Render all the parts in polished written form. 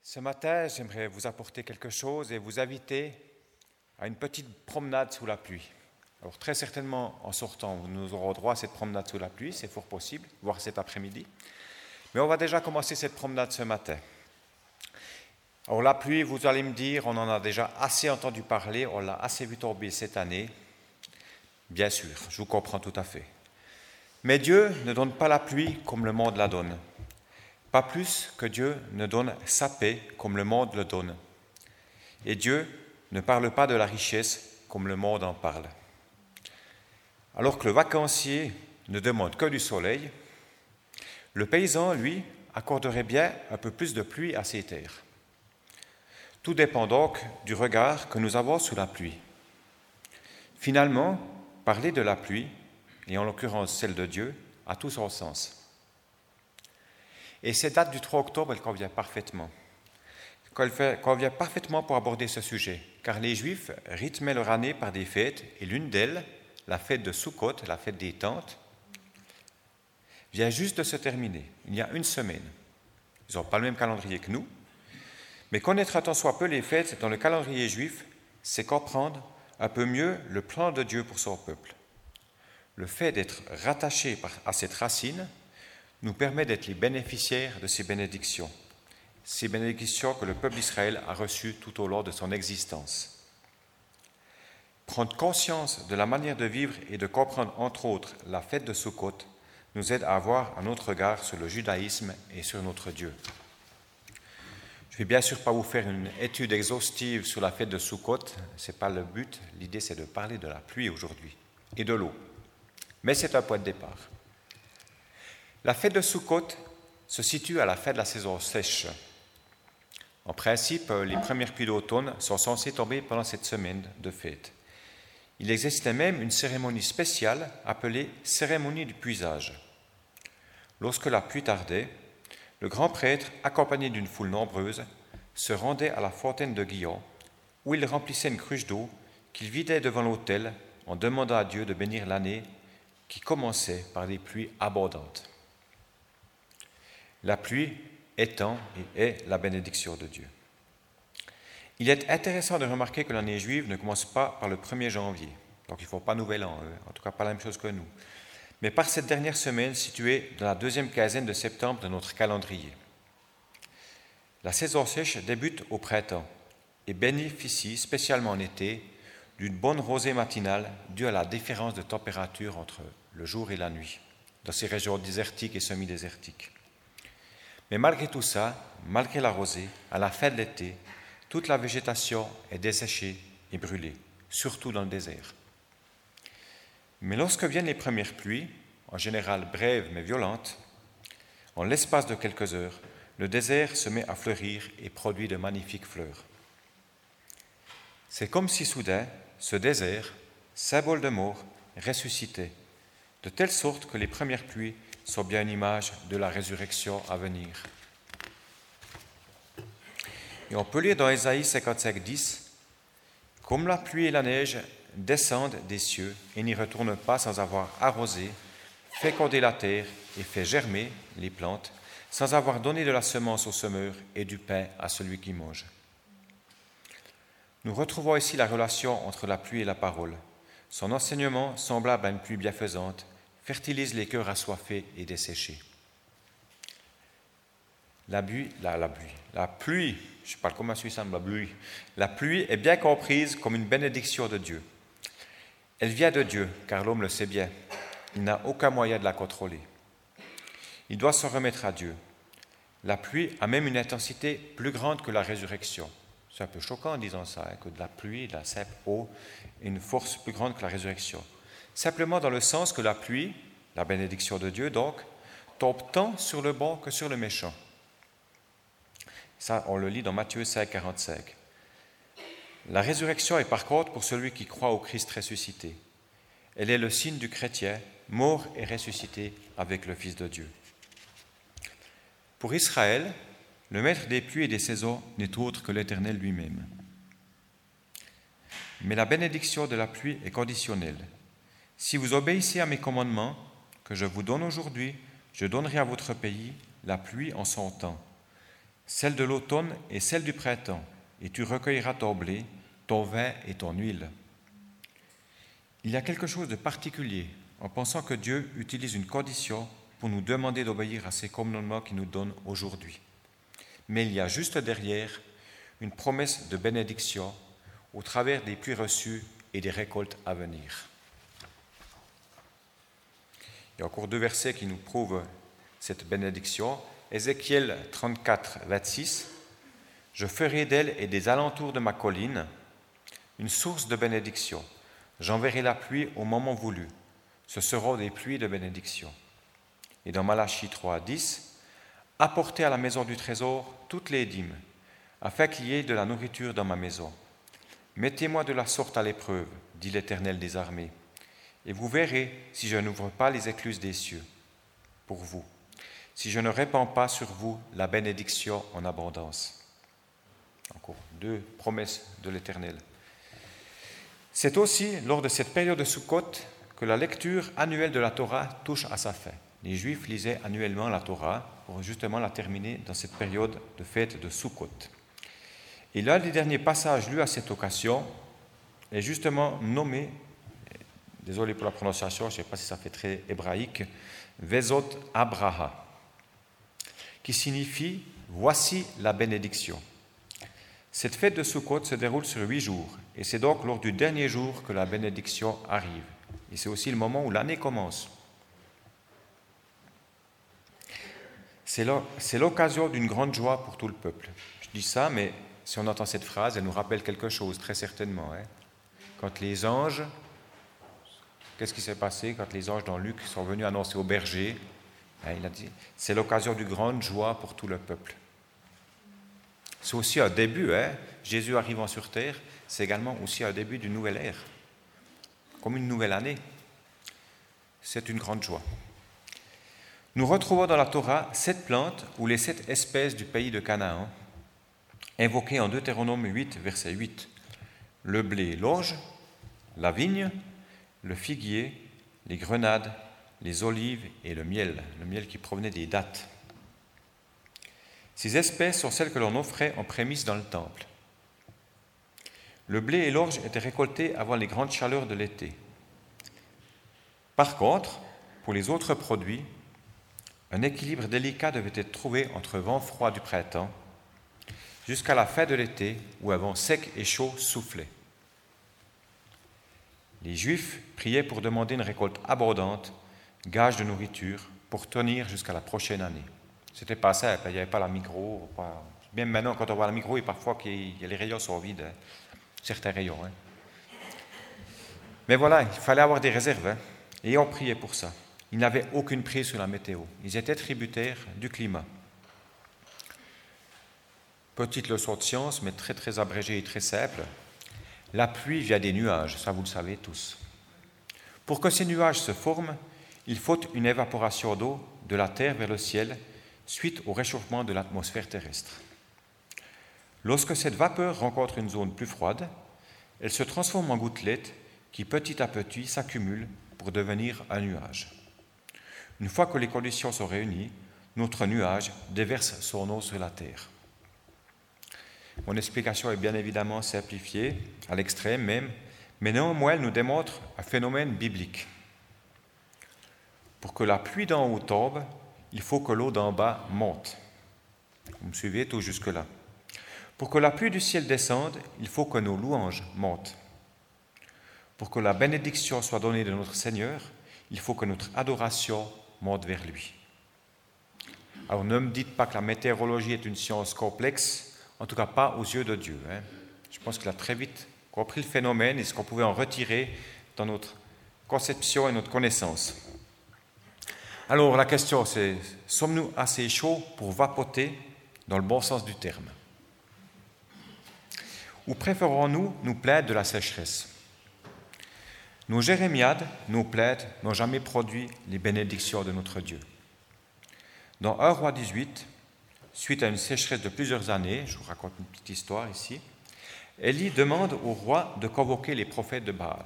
Ce matin, j'aimerais vous apporter quelque chose et vous inviter à une petite promenade sous la pluie. Alors très certainement, en sortant, nous aurons droit à cette promenade sous la pluie, c'est fort possible, voire cet après-midi. Mais on va déjà commencer cette promenade ce matin. Alors la pluie, vous allez me dire, on en a déjà assez entendu parler, on l'a assez vu tomber cette année. Bien sûr, je vous comprends tout à fait. Mais Dieu ne donne pas la pluie comme le monde la donne. Pas plus que Dieu ne donne sa paix comme le monde le donne. Et Dieu ne parle pas de la richesse comme le monde en parle. Alors que le vacancier ne demande que du soleil, le paysan, lui, accorderait bien un peu plus de pluie à ses terres. Tout dépend donc du regard que nous avons sur la pluie. Finalement, parler de la pluie, et en l'occurrence celle de Dieu, a tout son sens. Et cette date du 3 octobre, elle convient parfaitement. Elle convient parfaitement pour aborder ce sujet, car les Juifs rythmaient leur année par des fêtes, et l'une d'elles, la fête de Sukkot, la fête des tentes, vient juste de se terminer, il y a une semaine. Ils n'ont pas le même calendrier que nous, mais connaître un tant soit peu les fêtes dans le calendrier juif, c'est comprendre un peu mieux le plan de Dieu pour son peuple. Le fait d'être rattaché à cette racine nous permet d'être les bénéficiaires de ces bénédictions que le peuple d'Israël a reçues tout au long de son existence. Prendre conscience de la manière de vivre et de comprendre entre autres la fête de Sukkot nous aide à avoir un autre regard sur le judaïsme et sur notre Dieu. Je ne vais bien sûr pas vous faire une étude exhaustive sur la fête de Sukkot, ce n'est pas le but, l'idée c'est de parler de la pluie aujourd'hui et de l'eau. Mais c'est un point de départ. La fête de Sukkot se situe à la fin de la saison sèche. En principe, les premières pluies d'automne sont censées tomber pendant cette semaine de fête. Il existait même une cérémonie spéciale appelée cérémonie du puisage. Lorsque la pluie tardait, le grand prêtre, accompagné d'une foule nombreuse, se rendait à la fontaine de Gihon, où il remplissait une cruche d'eau qu'il vidait devant l'autel en demandant à Dieu de bénir l'année qui commençait par des pluies abondantes. La pluie étant et est la bénédiction de Dieu. Il est intéressant de remarquer que l'année juive ne commence pas par le 1er janvier, donc il ne faut pas nouvel an, en tout cas pas la même chose que nous, mais par cette dernière semaine située dans la deuxième quinzaine de septembre de notre calendrier. La saison sèche débute au printemps et bénéficie spécialement en été d'une bonne rosée matinale due à la différence de température entre le jour et la nuit, dans ces régions désertiques et semi-désertiques. Mais malgré tout ça, malgré la rosée, à la fin de l'été, toute la végétation est desséchée et brûlée, surtout dans le désert. Mais lorsque viennent les premières pluies, en général brèves mais violentes, en l'espace de quelques heures, le désert se met à fleurir et produit de magnifiques fleurs. C'est comme si soudain, ce désert, symbole de mort, ressuscitait, de telle sorte que les premières pluies sont bien une image de la résurrection à venir. Et on peut lire dans Ésaïe 55:10, « Comme la pluie et la neige descendent des cieux et n'y retournent pas sans avoir arrosé, fécondé la terre et fait germer les plantes, sans avoir donné de la semence au semeur et du pain à celui qui mange. » Nous retrouvons ici la relation entre la pluie et la parole. Son enseignement, semblable à une pluie bienfaisante, fertilise les cœurs assoiffés et desséchés. La pluie, je parle comme un Suisse, la pluie est bien comprise comme une bénédiction de Dieu. Elle vient de Dieu, car l'homme le sait bien. Il n'a aucun moyen de la contrôler. Il doit s'en remettre à Dieu. La pluie a même une intensité plus grande que la résurrection. C'est un peu choquant en disant ça, que de la pluie, de la simple eau, ait une force plus grande que la résurrection. Simplement dans le sens que la pluie, la bénédiction de Dieu donc, tombe tant sur le bon que sur le méchant. Ça, on le lit dans Matthieu 5:45. La résurrection est par contre pour celui qui croit au Christ ressuscité. Elle est le signe du chrétien, mort et ressuscité avec le Fils de Dieu. Pour Israël, le maître des pluies et des saisons n'est autre que l'Éternel lui-même. Mais la bénédiction de la pluie est conditionnelle. Si vous obéissez à mes commandements, que je vous donne aujourd'hui, je donnerai à votre pays la pluie en son temps, celle de l'automne et celle du printemps, et tu recueilleras ton blé, ton vin et ton huile. Il y a quelque chose de particulier en pensant que Dieu utilise une condition pour nous demander d'obéir à ces commandements qu'il nous donne aujourd'hui. Mais il y a juste derrière une promesse de bénédiction au travers des pluies reçues et des récoltes à venir. Il y a encore 2 versets qui nous prouvent cette bénédiction. Ézéchiel 34, 26. « Je ferai d'elle et des alentours de ma colline une source de bénédiction. J'enverrai la pluie au moment voulu. Ce seront des pluies de bénédiction. » Et dans Malachie 3, 10. « Apportez à la maison du trésor toutes les dîmes, afin qu'il y ait de la nourriture dans ma maison. Mettez-moi de la sorte à l'épreuve, dit l'Éternel des armées, et vous verrez si je n'ouvre pas les écluses des cieux pour vous, si je ne répands pas sur vous la bénédiction en abondance. » Encore 2 promesses de l'Éternel. C'est aussi lors de cette période de Sukkot que la lecture annuelle de la Torah touche à sa fin. Les Juifs lisaient annuellement la Torah pour justement la terminer dans cette période de fête de Sukkot. Et l'un des derniers passages lus à cette occasion est justement nommé, désolé pour la prononciation, je ne sais pas si ça fait très hébraïque, Vezot Abraha, qui signifie « voici la bénédiction ». Cette fête de Sukkot se déroule sur 8 jours, et c'est donc lors du dernier jour que la bénédiction arrive. Et c'est aussi le moment où l'année commence. C'est l'occasion d'une grande joie pour tout le peuple. Je dis ça, mais si on entend cette phrase, elle nous rappelle quelque chose, très certainement. Quand les anges, qu'est-ce qui s'est passé quand les anges dans Luc sont venus annoncer au berger? Il a dit, c'est l'occasion d'une grande joie pour tout le peuple. C'est aussi un début, Jésus arrivant sur terre, c'est également aussi un début d'une nouvelle ère, comme une nouvelle année. C'est une grande joie. Nous retrouvons dans la Torah 7 plantes ou les 7 espèces du pays de Canaan, invoquées en Deutéronome 8, verset 8. Le blé et l'orge, la vigne, le figuier, les grenades, les olives et le miel qui provenait des dattes. Ces espèces sont celles que l'on offrait en prémisse dans le temple. Le blé et l'orge étaient récoltés avant les grandes chaleurs de l'été. Par contre, pour les autres produits, un équilibre délicat devait être trouvé entre vent froid du printemps jusqu'à la fin de l'été où un vent sec et chaud soufflait. Les Juifs priaient pour demander une récolte abondante, gage de nourriture, pour tenir jusqu'à la prochaine année. C'était pas simple, il n'y avait pas la Migros. Même maintenant, quand on voit la Migros, et parfois les rayons sont vides, certains rayons. Mais voilà, il fallait avoir des réserves, et on priait pour ça. Ils n'avaient aucune prise sur la météo. Ils étaient tributaires du climat. Petite leçon de science, mais très très abrégée et très simple. La pluie vient des nuages, ça vous le savez tous. Pour que ces nuages se forment, il faut une évaporation d'eau de la terre vers le ciel suite au réchauffement de l'atmosphère terrestre. Lorsque cette vapeur rencontre une zone plus froide, elle se transforme en gouttelettes qui petit à petit s'accumulent pour devenir un nuage. Une fois que les conditions sont réunies, notre nuage déverse son eau sur la terre. Mon explication est bien évidemment simplifiée, à l'extrême même, mais néanmoins elle nous démontre un phénomène biblique. Pour que la pluie d'en haut tombe, il faut que l'eau d'en bas monte. Vous me suivez tout jusque-là. Pour que la pluie du ciel descende, il faut que nos louanges montent. Pour que la bénédiction soit donnée de notre Seigneur, il faut que notre adoration monte vers lui. Alors ne me dites pas que la météorologie est une science complexe, en tout cas pas aux yeux de Dieu. Je pense qu'il a très vite compris le phénomène et ce qu'on pouvait en retirer dans notre conception et notre connaissance. Alors la question c'est, sommes-nous assez chauds pour vapoter dans le bon sens du terme? Ou préférons-nous nous plaindre de la sécheresse? Nos jérémiades, nos plaintes n'ont jamais produit les bénédictions de notre Dieu. Dans 1 Roi 18, suite à une sécheresse de plusieurs années, je vous raconte une petite histoire ici, Élie demande au roi de convoquer les prophètes de Baal.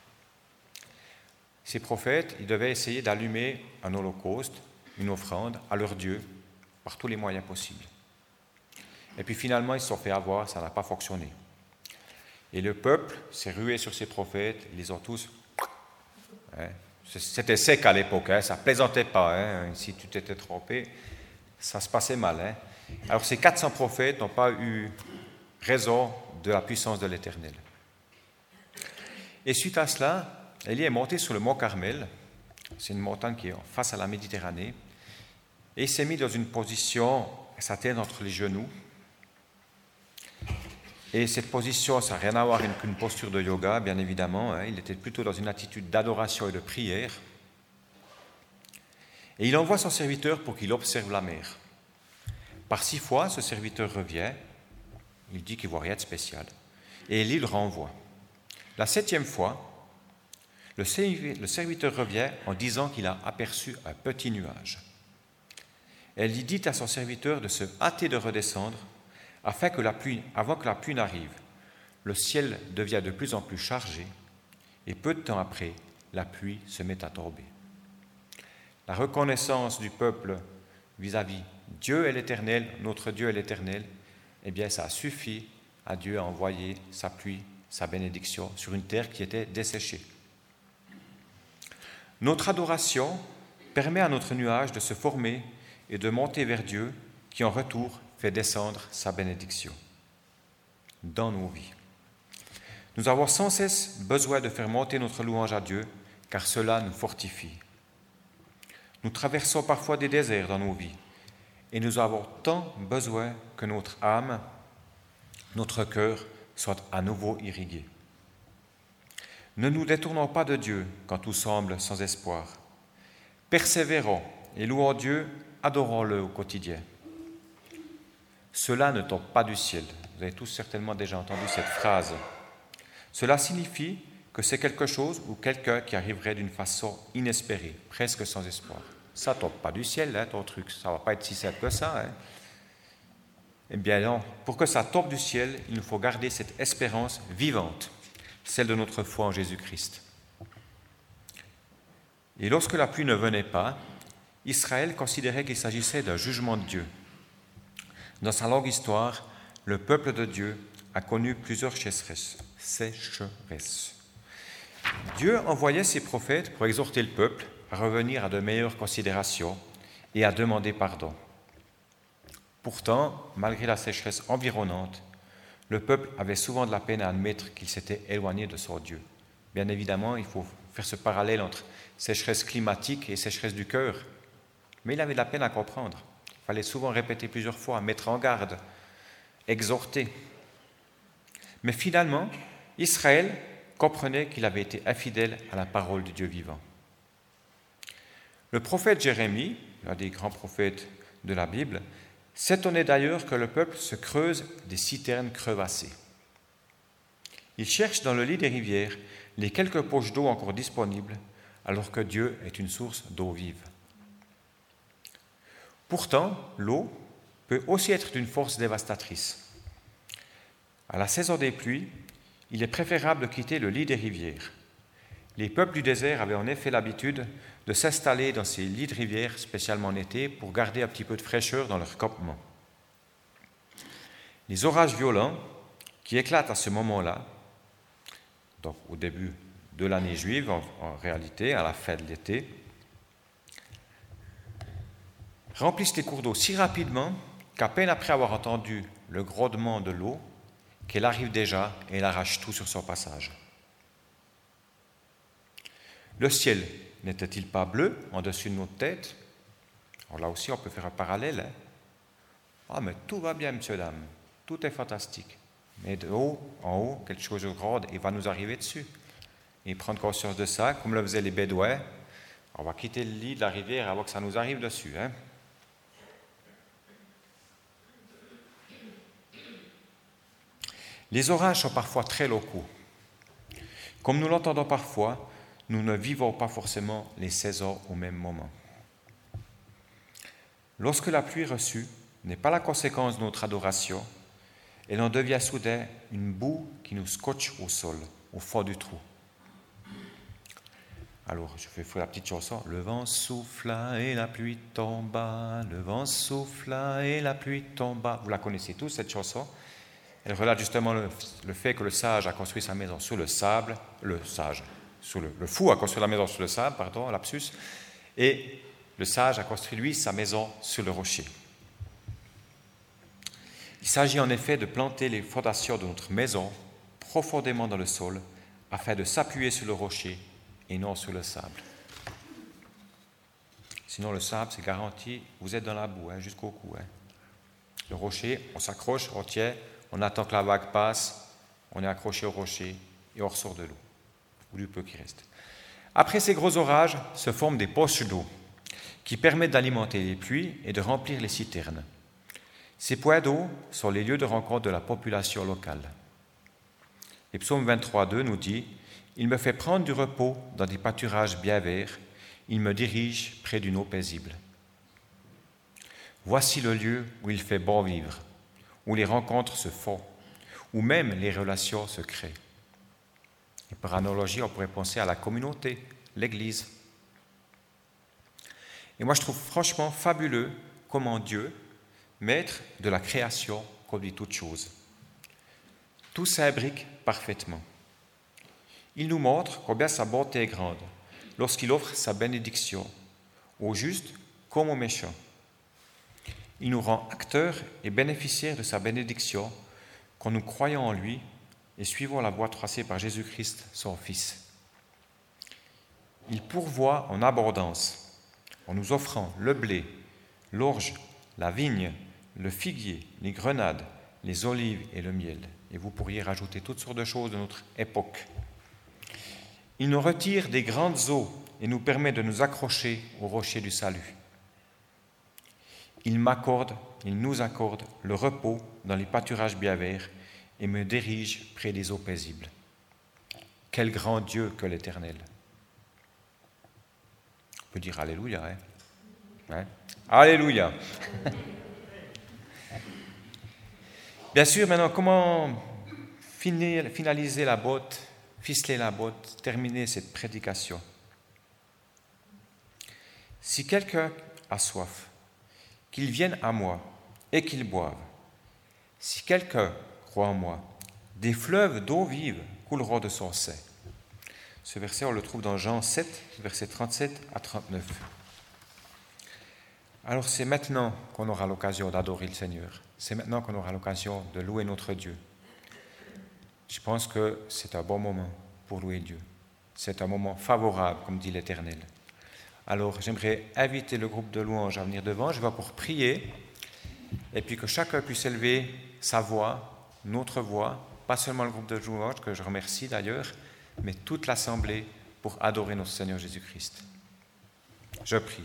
Ces prophètes, ils devaient essayer d'allumer un holocauste, une offrande à leur Dieu, par tous les moyens possibles. Et puis finalement, ils se sont fait avoir, ça n'a pas fonctionné. Et le peuple s'est rué sur ces prophètes, ils les ont tous... C'était sec à l'époque, ça ne plaisantait pas. Si tu t'étais trompé, ça se passait mal. Alors ces 400 prophètes n'ont pas eu raison de la puissance de l'Éternel. Et suite à cela, Élie est monté sur le mont Carmel, c'est une montagne qui est face à la Méditerranée, et il s'est mis dans une position, sa tête entre les genoux. Et cette position, ça n'a rien à voir avec une posture de yoga, bien évidemment. Il était plutôt dans une attitude d'adoration et de prière. Et il envoie son serviteur pour qu'il observe la mer. Par 6 fois, ce serviteur revient. Il dit qu'il ne voit rien de spécial. Et Élie le renvoie. La 7e fois, le serviteur revient en disant qu'il a aperçu un petit nuage. Elle lui dit à son serviteur de se hâter de redescendre, afin que avant que la pluie n'arrive, le ciel devient de plus en plus chargé, et peu de temps après, la pluie se met à tomber. La reconnaissance du peuple vis-à-vis Dieu est l'Éternel, notre Dieu est l'Éternel, eh bien ça a suffi à Dieu à envoyer sa pluie, sa bénédiction sur une terre qui était desséchée. Notre adoration permet à notre nuage de se former et de monter vers Dieu, qui en retour fait descendre sa bénédiction dans nos vies. Nous avons sans cesse besoin de faire monter notre louange à Dieu, car cela nous fortifie. Nous traversons parfois des déserts dans nos vies, et nous avons tant besoin que notre âme, notre cœur, soient à nouveau irrigués. Ne nous détournons pas de Dieu quand tout semble sans espoir. Persévérons et louons Dieu, adorons-le au quotidien. Cela ne tombe pas du ciel. Vous avez tous certainement déjà entendu cette phrase. Cela signifie que c'est quelque chose ou quelqu'un qui arriverait d'une façon inespérée, presque sans espoir. Ça ne tombe pas du ciel, ton truc. Ça ne va pas être si simple que ça. Eh bien non, pour que ça tombe du ciel, il nous faut garder cette espérance vivante, celle de notre foi en Jésus-Christ. Et lorsque la pluie ne venait pas, Israël considérait qu'il s'agissait d'un jugement de Dieu. Dans sa longue histoire, le peuple de Dieu a connu plusieurs sécheresses. Dieu envoyait ses prophètes pour exhorter le peuple à revenir à de meilleures considérations et à demander pardon. Pourtant, malgré la sécheresse environnante, le peuple avait souvent de la peine à admettre qu'il s'était éloigné de son Dieu. Bien évidemment, il faut faire ce parallèle entre sécheresse climatique et sécheresse du cœur. Mais il avait de la peine à comprendre. Il fallait souvent répéter plusieurs fois, mettre en garde, exhorter. Mais finalement, Israël comprenait qu'il avait été infidèle à la parole du Dieu vivant. Le prophète Jérémie, l'un des grands prophètes de la Bible, s'étonnait d'ailleurs que le peuple se creuse des citernes crevassées. Il cherche dans le lit des rivières les quelques poches d'eau encore disponibles, alors que Dieu est une source d'eau vive. Pourtant, l'eau peut aussi être d'une force dévastatrice. À la saison des pluies, il est préférable de quitter le lit des rivières. Les peuples du désert avaient en effet l'habitude de s'installer dans ces lits de rivières, spécialement en été, pour garder un petit peu de fraîcheur dans leur campement. Les orages violents qui éclatent à ce moment-là, donc au début de l'année juive, en réalité, à la fin de l'été, remplissent les cours d'eau si rapidement qu'à peine après avoir entendu le grondement de l'eau, qu'elle arrive déjà et elle arrache tout sur son passage. Le ciel n'était-il pas bleu en dessus de notre tête? Alors là aussi, on peut faire un parallèle. Ah, mais tout va bien, monsieur, dame. Tout est fantastique. Mais de haut, en haut, quelque chose de grand, il va nous arriver dessus. Et prendre conscience de ça, comme le faisaient les Bédouins, on va quitter le lit de la rivière avant que ça nous arrive dessus. Les orages sont parfois très locaux. Comme nous l'entendons parfois, nous ne vivons pas forcément les saisons au même moment. Lorsque la pluie reçue n'est pas la conséquence de notre adoration, elle en devient soudain une boue qui nous scotche au sol, au fond du trou. Alors, je vais faire la petite chanson. Le vent souffla et la pluie tomba, le vent souffla et la pluie tomba. Vous la connaissez tous, cette chanson. Elle relate justement le fait que le sage a construit sa maison sur le sable, le fou a construit la maison sur le sable, pardon, lapsus, et le sage a construit, lui, sa maison sur le rocher. Il s'agit en effet de planter les fondations de notre maison profondément dans le sol, afin de s'appuyer sur le rocher et non sur le sable. Sinon, le sable, c'est garanti, vous êtes dans la boue, jusqu'au cou. Le rocher, on s'accroche, on tient, on attend que la vague passe, on est accroché au rocher et on ressort de l'eau, ou du peu qui reste. Après ces gros orages, se forment des poches d'eau qui permettent d'alimenter les puits et de remplir les citernes. Ces points d'eau sont les lieux de rencontre de la population locale. Et Psaume 23,2 nous dit « Il me fait prendre du repos dans des pâturages bien verts, il me dirige près d'une eau paisible. » Voici le lieu où il fait bon vivre, où les rencontres se font, où même les relations se créent. Et par analogie, on pourrait penser à la communauté, l'Église. Et moi, je trouve franchement fabuleux comment Dieu, maître de la création, conduit toutes choses. Tout s'imbrique parfaitement. Il nous montre combien sa bonté est grande lorsqu'il offre sa bénédiction aux justes comme aux méchants. Il nous rend acteurs et bénéficiaires de sa bénédiction quand nous croyons en lui et suivons la voie tracée par Jésus-Christ, son Fils. Il pourvoit en abondance en nous offrant le blé, l'orge, la vigne, le figuier, les grenades, les olives et le miel. Et vous pourriez rajouter toutes sortes de choses de notre époque. Il nous retire des grandes eaux et nous permet de nous accrocher au rocher du salut. Il nous accorde le repos dans les pâturages bien verts et me dirige près des eaux paisibles. Quel grand Dieu que l'Éternel! On peut dire Alléluia, hein? Alléluia! Bien sûr, maintenant, comment finaliser la botte, ficeler la botte, terminer cette prédication? Si quelqu'un a soif, qu'il vienne à moi et qu'il boive. Si quelqu'un croit en moi, des fleuves d'eau vive couleront de son sein. Ce verset, on le trouve dans Jean 7, versets 37 à 39. Alors c'est maintenant qu'on aura l'occasion d'adorer le Seigneur. C'est maintenant qu'on aura l'occasion de louer notre Dieu. Je pense que c'est un bon moment pour louer Dieu. C'est un moment favorable, comme dit l'Éternel. Alors j'aimerais inviter le groupe de louanges à venir devant. Je vais pour prier et puis que chacun puisse élever sa voix, notre voix, pas seulement le groupe de louanges, que je remercie d'ailleurs, mais toute l'assemblée pour adorer notre Seigneur Jésus-Christ. Je prie.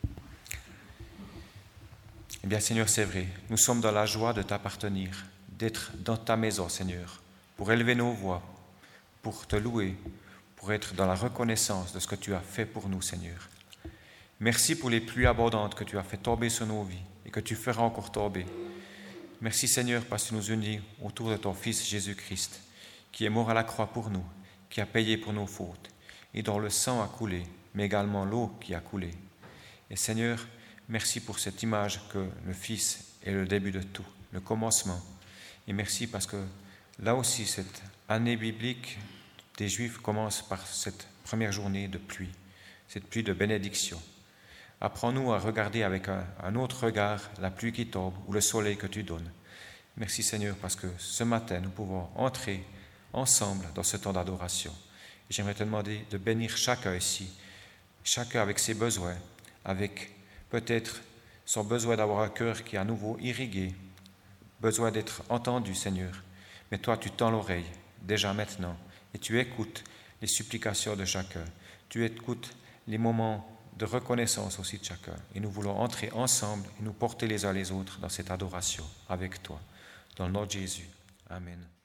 Eh bien, Seigneur, c'est vrai, nous sommes dans la joie de t'appartenir, d'être dans ta maison, Seigneur, pour élever nos voix, pour te louer, pour être dans la reconnaissance de ce que tu as fait pour nous, Seigneur. Merci pour les pluies abondantes que tu as fait tomber sur nos vies et que tu feras encore tomber. Merci, Seigneur, parce que tu nous unis autour de ton Fils Jésus-Christ, qui est mort à la croix pour nous, qui a payé pour nos fautes et dont le sang a coulé, mais également l'eau qui a coulé. Et Seigneur, merci pour cette image que le Fils est le début de tout, le commencement. Et merci parce que là aussi, cette année biblique des Juifs commence par cette première journée de pluie, cette pluie de bénédiction. Apprends-nous à regarder avec un autre regard la pluie qui tombe ou le soleil que tu donnes. Merci Seigneur parce que ce matin, nous pouvons entrer ensemble dans ce temps d'adoration. Et j'aimerais te demander de bénir chacun ici, chacun avec ses besoins, avec peut-être son besoin d'avoir un cœur qui est à nouveau irrigué, besoin d'être entendu, Seigneur. Mais toi, tu tends l'oreille, déjà maintenant, et tu écoutes les supplications de chacun. Tu écoutes les moments de reconnaissance aussi de chacun. Et nous voulons entrer ensemble et nous porter les uns les autres dans cette adoration avec toi. Dans le nom de Jésus. Amen.